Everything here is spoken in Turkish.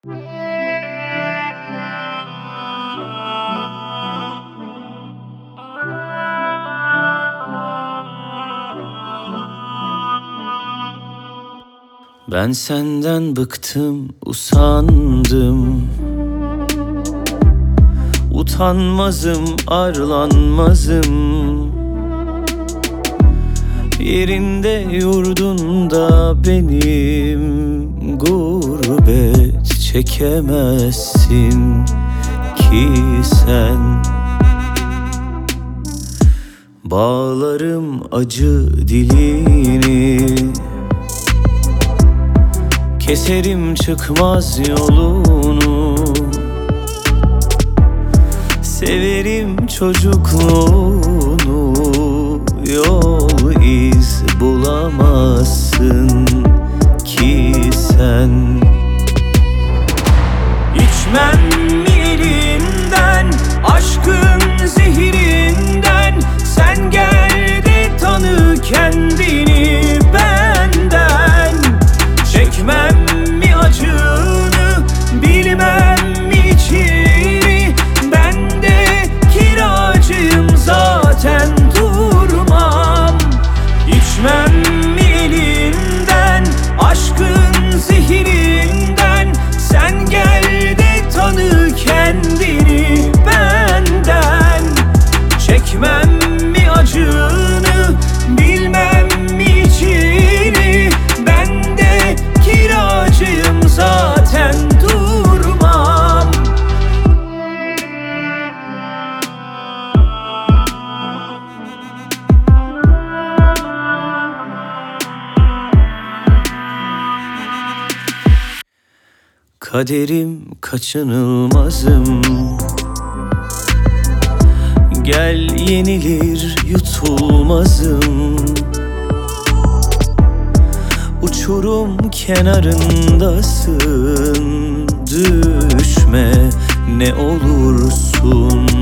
Ben senden bıktım, usandım. Utanmazım, arlanmazım. Yerinde yurdunda benim gurbet çekemezsin ki sen. Bağlarım acı dilini, keserim çıkmaz yolunu. Severim çocukluğunu, yol iz bulamazsın ki sen. İçmem mi elinden, aşkın zehirinden? Sen gel de tanı kendini benden. Çekmem mi acını, bilmem mi içini? Ben de kiracıyım zaten, durmam. İçmem mi elinden, aşkın zehirinden? Sen gel de tanı kendini benden. Çekmem mi acını, bilmem mi içini? Ben de kiracıyım zaten, durmam. Kaderim kaçınılmazım. Gel yenilir yutulmazım. Uçurum kenarındasın, düşme ne olursun.